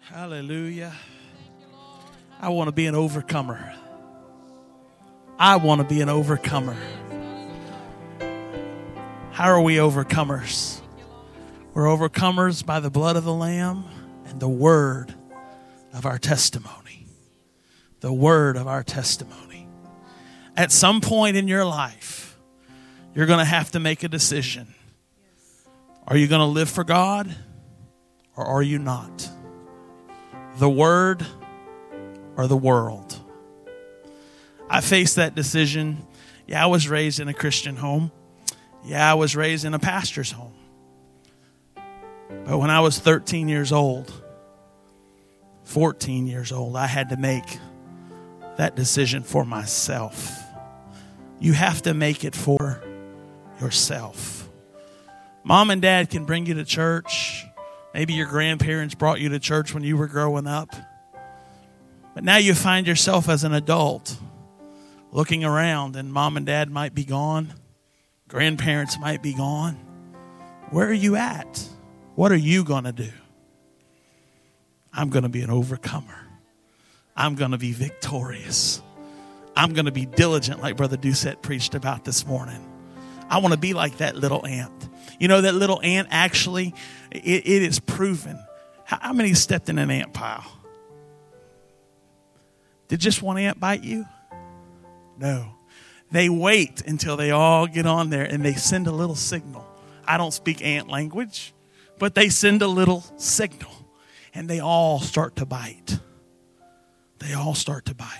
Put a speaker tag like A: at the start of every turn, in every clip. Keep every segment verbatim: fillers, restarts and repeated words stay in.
A: Hallelujah. I want to be an overcomer. I want to be an overcomer. How are we overcomers? We're overcomers by the blood of the Lamb and the word of our testimony. The word of our testimony. At some point in your life, you're going to have to make a decision. Are you going to live for God or are you not? The word or the world? I faced that decision. Yeah, I was raised in a Christian home. Yeah, I was raised in a pastor's home. But when I was thirteen years old, fourteen years old, I had to make that decision for myself. You have to make it for yourself. Mom and dad can bring you to church. Maybe your grandparents brought you to church when you were growing up. But now you find yourself as an adult looking around, and mom and dad might be gone. Grandparents might be gone. Where are you at? What are you going to do? I'm going to be an overcomer. I'm going to be victorious. I'm going to be diligent like Brother Doucette preached about this morning. I want to be like that little ant. You know, that little ant actually, it, it is proven. How, how many stepped in an ant pile? Did just one ant bite you? No. They wait until they all get on there and they send a little signal. I don't speak ant language, but they send a little signal and they all start to bite. They all start to bite.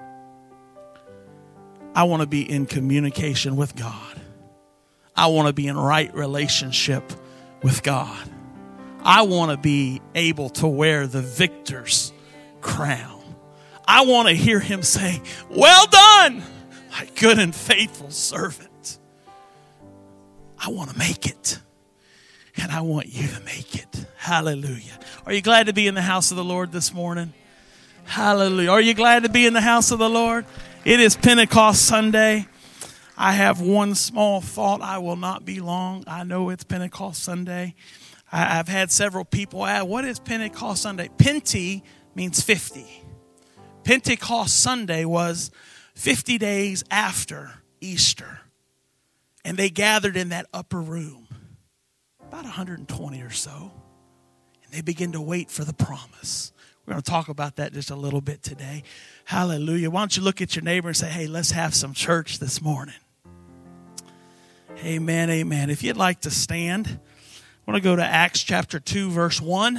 A: I want to be in communication with God. I want to be in right relationship with God. I want to be able to wear the victor's crown. I want to hear him say, "Well done, my good and faithful servant." I want to make it. And I want you to make it. Hallelujah. Are you glad to be in the house of the Lord this morning? Hallelujah. Are you glad to be in the house of the Lord? It is Pentecost Sunday. I have one small thought. I will not be long. I know it's Pentecost Sunday. I, I've had several people ask, what is Pentecost Sunday? Pente means fifty. Pentecost Sunday was fifty days after Easter. And they gathered in that upper room, about one hundred twenty or so. And they began to wait for the promise. We're going to talk about that just a little bit today. Hallelujah. Why don't you look at your neighbor and say, "Hey, let's have some church this morning." Amen, amen. If you'd like to stand, I want to go to Acts chapter two, verse one.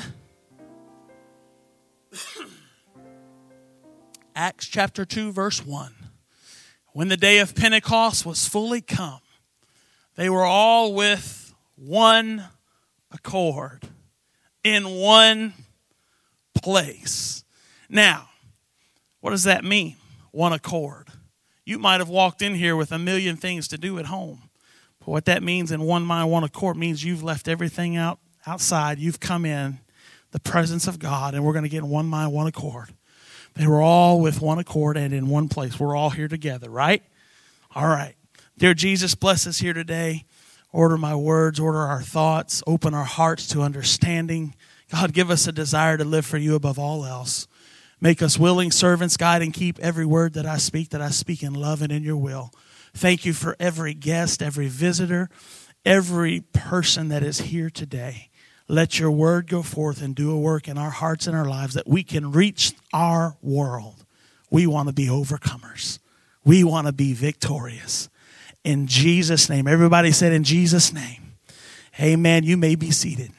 A: Acts chapter two, verse one. When the day of Pentecost was fully come, they were all with one accord, in one place. Now, what does that mean? One accord. You might have walked in here with a million things to do at home. But what that means in one mind, one accord means you've left everything out outside. You've come in the presence of God, and we're going to get in one mind, one accord. They were all with one accord and in one place. We're all here together, right? All right. Dear Jesus, bless us here today. Order my words, order our thoughts, open our hearts to understanding. God, give us a desire to live for you above all else. Make us willing servants, guide and keep every word that I speak, that I speak in love and in your will. Thank you for every guest, every visitor, every person that is here today. Let your word go forth and do a work in our hearts and our lives that we can reach our world. We want to be overcomers. We want to be victorious. In Jesus' name. Everybody said in Jesus' name. Amen. You may be seated.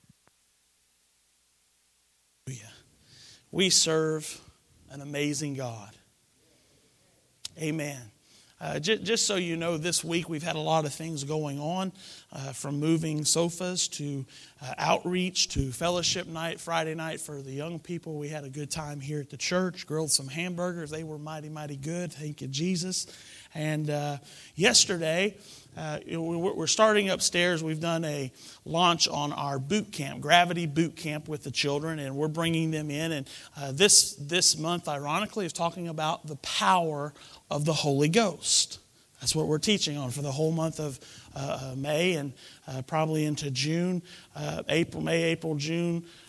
A: We serve an amazing God. Amen. Uh, j- just so you know, this week we've had a lot of things going on, uh, from moving sofas to uh, outreach to fellowship night, Friday night for the young people. We had a good time here at the church, grilled some hamburgers. They were mighty, mighty good. Thank you, Jesus. And uh, yesterday, uh, we're starting upstairs. We've done a launch on our boot camp, Gravity Boot Camp with the children, and we're bringing them in. And uh, this this month, ironically, is talking about the power of the Holy Ghost. That's what we're teaching on for the whole month of uh, May and uh, probably into June, uh, April, May, April, June,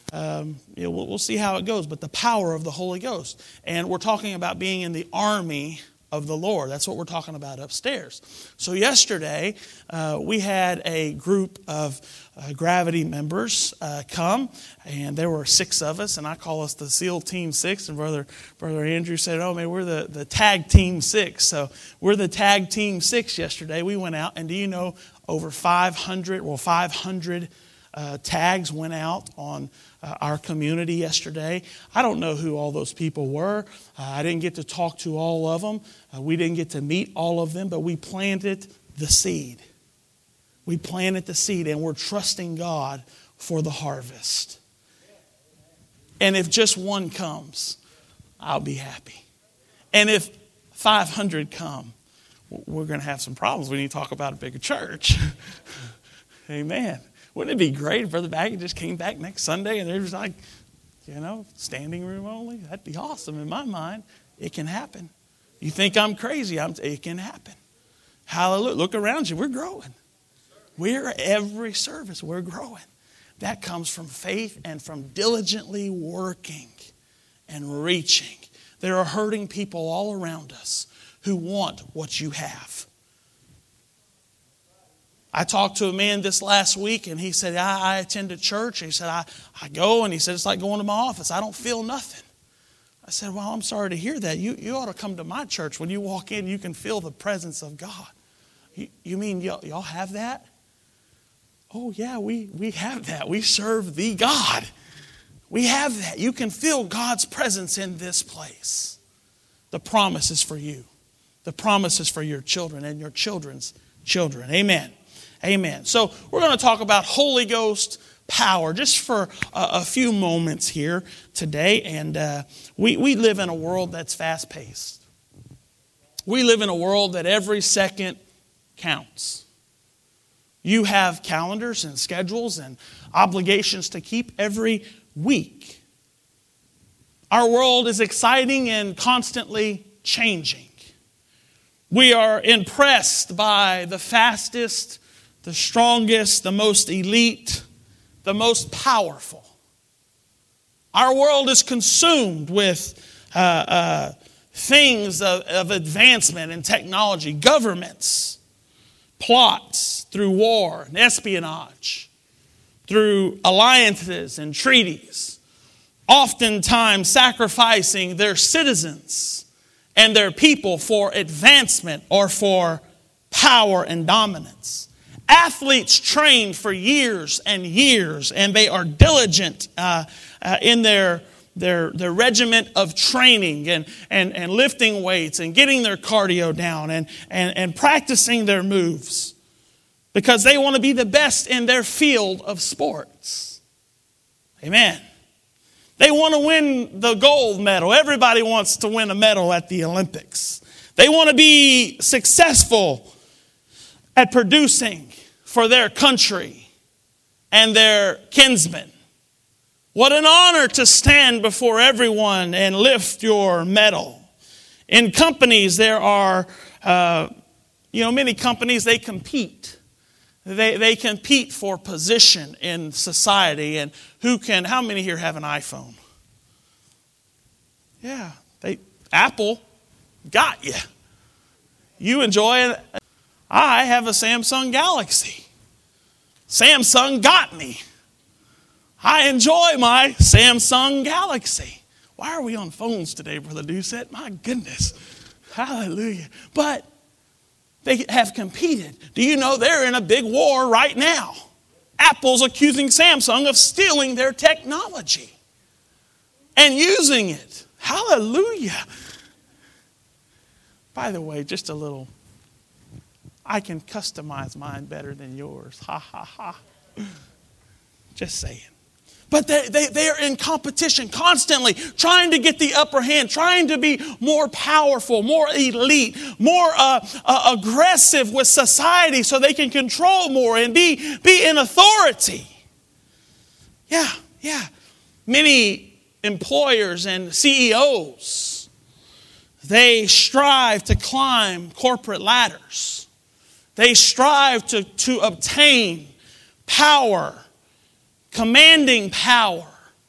A: Um, you know, we'll, we'll see how it goes, but the power of the Holy Ghost. And we're talking about being in the army of the Lord. That's what we're talking about upstairs. So yesterday, uh, we had a group of uh, Gravity members uh, come, and there were six of us, and I call us the SEAL Team Six, and Brother Brother Andrew said, oh man, we're the, the Tag Team Six. So we're the Tag Team Six yesterday. We went out, and do you know, over five hundred, well, five hundred uh, tags went out on Uh, our community yesterday. I don't know who all those people were. Uh, I didn't get to talk to all of them. Uh, we didn't get to meet all of them, but we planted the seed. We planted the seed, and we're trusting God for the harvest. And if just one comes, I'll be happy. And if five hundred come, we're going to have some problems when you talk about a bigger church. Amen. Wouldn't it be great if Brother Baggy just came back next Sunday and there was like, you know, standing room only? That'd be awesome. In my mind, it can happen. You think I'm crazy? I'm, it can happen. Hallelujah. Look around you. We're growing. We're every service. We're growing. That comes from faith and from diligently working and reaching. There are hurting people all around us who want what you have. I talked to a man this last week, and he said, I, I attend a church. He said, I, I go, and he said, it's like going to my office. I don't feel nothing. I said, well, I'm sorry to hear that. You, you ought to come to my church. When you walk in, you can feel the presence of God. You, you mean y'all, y'all have that? Oh, yeah, we, we have that. We serve the God. We have that. You can feel God's presence in this place. The promise is for you. The promise is for your children and your children's children. Amen. Amen. So we're going to talk about Holy Ghost power just for a, a few moments here today. And uh, we, we live in a world that's fast-paced. We live in a world that every second counts. You have calendars and schedules and obligations to keep every week. Our world is exciting and constantly changing. We are impressed by the fastest, the strongest, the most elite, the most powerful. Our world is consumed with uh, uh, things of, of advancement and technology, governments, plots through war and espionage, through alliances and treaties, oftentimes sacrificing their citizens and their people for advancement or for power and dominance. Athletes train for years and years, and they are diligent uh, uh, in their, their, their regiment of training and, and, and lifting weights and getting their cardio down and, and, and practicing their moves because they want to be the best in their field of sports. Amen. They want to win the gold medal. Everybody wants to win a medal at the Olympics. They want to be successful at producing for their country and their kinsmen. What an honor to stand before everyone and lift your medal. In companies, there are, uh, you know, many companies, they compete. They, they compete for position in society and who can, how many here have an iPhone? Yeah, they Apple got you. You enjoy it. I have a Samsung Galaxy. Samsung got me. I enjoy my Samsung Galaxy. Why are we on phones today, Brother Doucette? My goodness. Hallelujah. But they have competed. Do you know they're in a big war right now? Apple's accusing Samsung of stealing their technology and using it. Hallelujah. By the way, just a little, I can customize mine better than yours. Ha, ha, ha. Just saying. But they, they, they are in competition constantly, trying to get the upper hand, trying to be more powerful, more elite, more uh, uh, aggressive with society so they can control more and be, be in authority. Yeah, yeah. Many employers and C E Os, they strive to climb corporate ladders. They strive to, to obtain power, commanding power,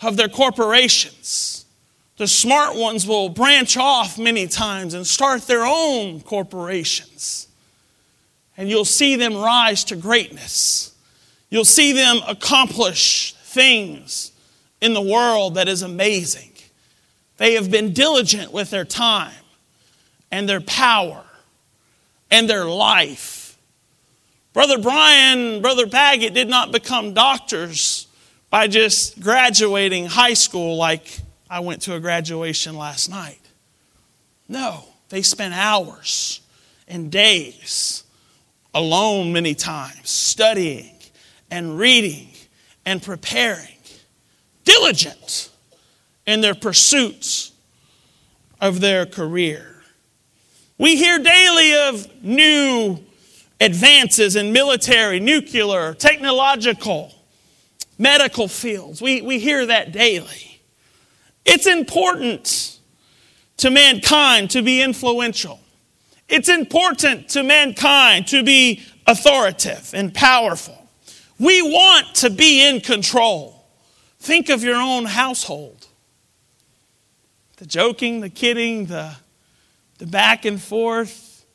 A: of their corporations. The smart ones will branch off many times and start their own corporations. And you'll see them rise to greatness. You'll see them accomplish things in the world that is amazing. They have been diligent with their time and their power and their life. Brother Brian, Brother Baggett did not become doctors by just graduating high school like I went to a graduation last night. No, they spent hours and days alone many times, studying and reading and preparing, diligent in their pursuits of their career. We hear daily of new advances in military, nuclear, technological, medical fields. We, we hear that daily. It's important to mankind to be influential. It's important to mankind to be authoritative and powerful. We want to be in control. Think of your own household. The joking, the kidding, the, the back and forth.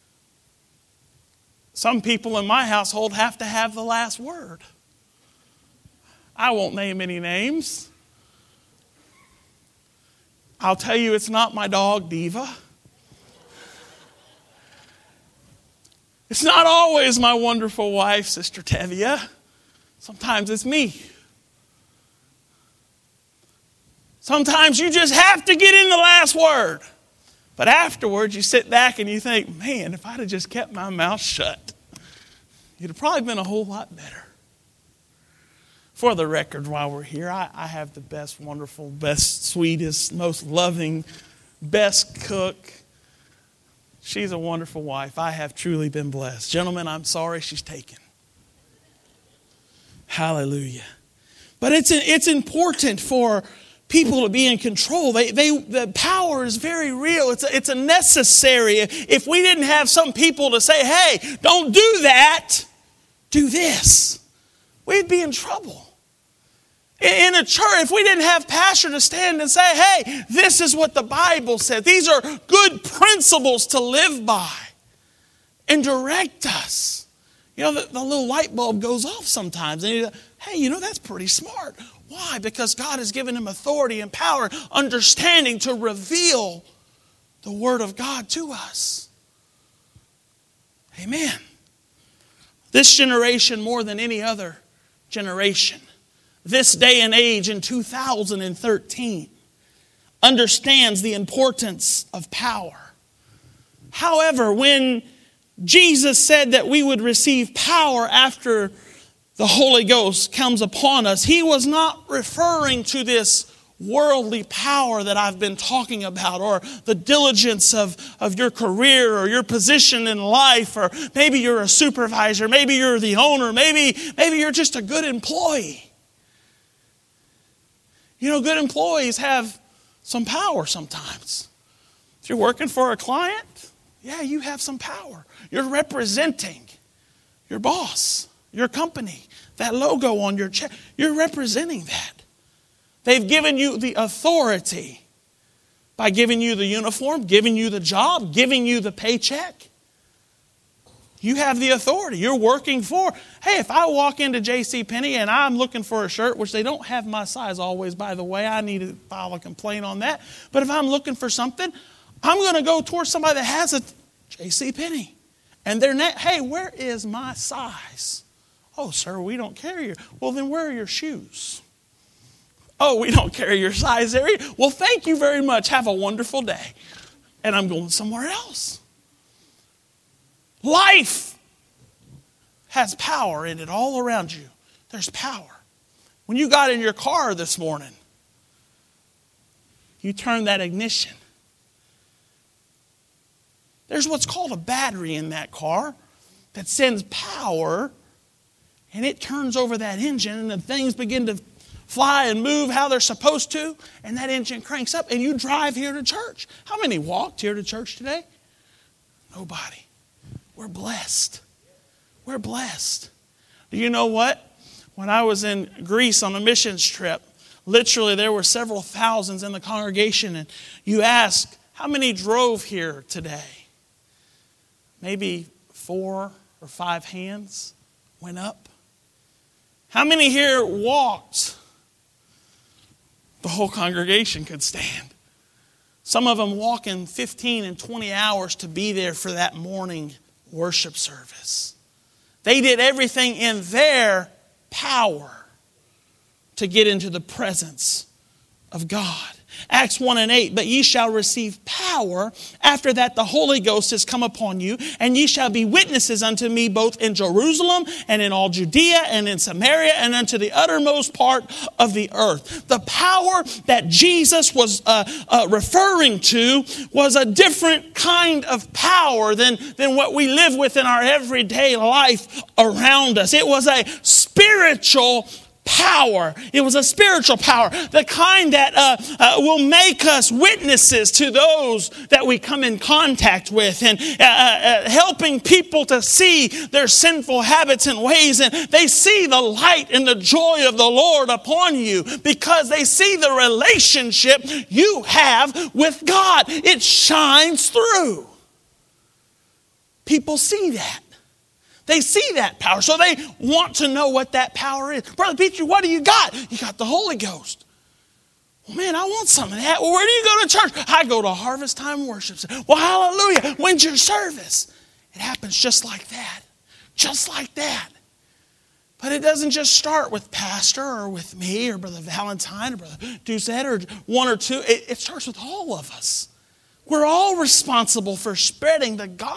A: Some people in my household have to have the last word. I won't name any names. I'll tell you it's not my dog, Diva. It's not always my wonderful wife, Sister Tevia. Sometimes it's me. Sometimes you just have to get in the last word. But afterwards you sit back and you think, man, if I'd have just kept my mouth shut, you'd have probably been a whole lot better. For the record, while we're here, I, I have the best, wonderful, best, sweetest, most loving, best cook. She's a wonderful wife. I have truly been blessed. Gentlemen, I'm sorry she's taken. Hallelujah. But it's it's important for people to be in control. They, they, the power is very real. It's a, it's a necessary. If we didn't have some people to say, hey, don't do that, do this, we'd be in trouble. In a church, if we didn't have pastor to stand and say, hey, this is what the Bible says. These are good principles to live by and direct us. You know, the, the little light bulb goes off sometimes. And you go, hey, you know, that's pretty smart. Why? Because God has given him authority and power, understanding to reveal the Word of God to us. Amen. This generation, more than any other generation, this day and age in two thousand thirteen, understands the importance of power. However, when Jesus said that we would receive power after the Holy Ghost comes upon us, he was not referring to this worldly power that I've been talking about, or the diligence of, of your career or your position in life, or maybe you're a supervisor, maybe you're the owner, maybe, maybe you're just a good employee. You know, good employees have some power sometimes. If you're working for a client, yeah, you have some power. You're representing your boss, your company, that logo on your check. You're representing that. They've given you the authority by giving you the uniform, giving you the job, giving you the paycheck. You have the authority. You're working for. Hey, if I walk into JCPenney and I'm looking for a shirt, which they don't have my size always, by the way, I need to file a complaint on that. But if I'm looking for something, I'm going to go towards somebody that has a JCPenney. And they're not, hey, where is my size? Oh, sir, we don't carry your. Well, then where are your shoes? Oh, we don't carry your size area. Well, thank you very much. Have a wonderful day. And I'm going somewhere else. Life has power in it all around you. There's power. When you got in your car this morning, you turned that ignition. There's what's called a battery in that car that sends power, and it turns over that engine, and the things begin to fly and move how they're supposed to, and that engine cranks up, and you drive here to church. How many walked here to church today? Nobody. We're blessed. We're blessed. Do you know what? When I was in Greece on a missions trip, literally there were several thousands in the congregation. And you ask, how many drove here today? Maybe four or five hands went up. How many here walked? The whole congregation could stand. Some of them walking fifteen and twenty hours to be there for that morning worship service. They did everything in their power to get into the presence of God. Acts one and eight, but ye shall receive power. After that the Holy Ghost has come upon you, and ye shall be witnesses unto me both in Jerusalem and in all Judea and in Samaria and unto the uttermost part of the earth. The power that Jesus was uh, uh, referring to was a different kind of power than, than what we live with in our everyday life around us. It was a spiritual power. It was a spiritual power, the kind that uh, uh, will make us witnesses to those that we come in contact with, and uh, uh, helping people to see their sinful habits and ways, and they see the light and the joy of the Lord upon you because they see the relationship you have with God. It shines through. People see that. They see that power, so they want to know what that power is. Brother Peter, what do you got? You got the Holy Ghost. Well, man, I want some of that. Well, where do you go to church? I go to Harvest Time Worship. Well, hallelujah. When's your service? It happens just like that. Just like that. But it doesn't just start with Pastor or with me or Brother Valentine or Brother Doucette or one or two. It, it starts with all of us. We're all responsible for spreading the gospel.